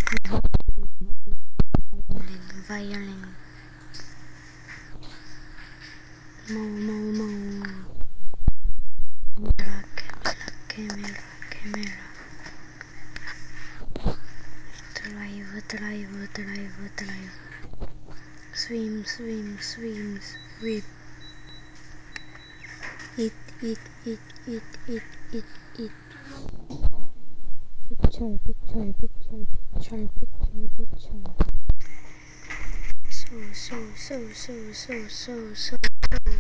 Violin. Mo. Camera. Drive. Swim. Whip. Eat. Picture. So.